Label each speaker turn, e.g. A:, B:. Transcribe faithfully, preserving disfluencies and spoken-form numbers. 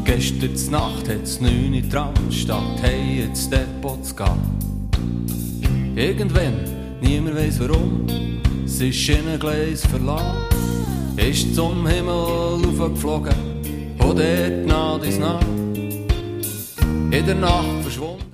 A: Gestern Nacht hat's neun Uhr dran, statt hey ins Depot zu gehen. Irgendwann, niemand weiss warum, sie Schienengleis verlassen, ist zum Himmel aufgeflogen und dort nah dies nah, in der Nacht verschwunden.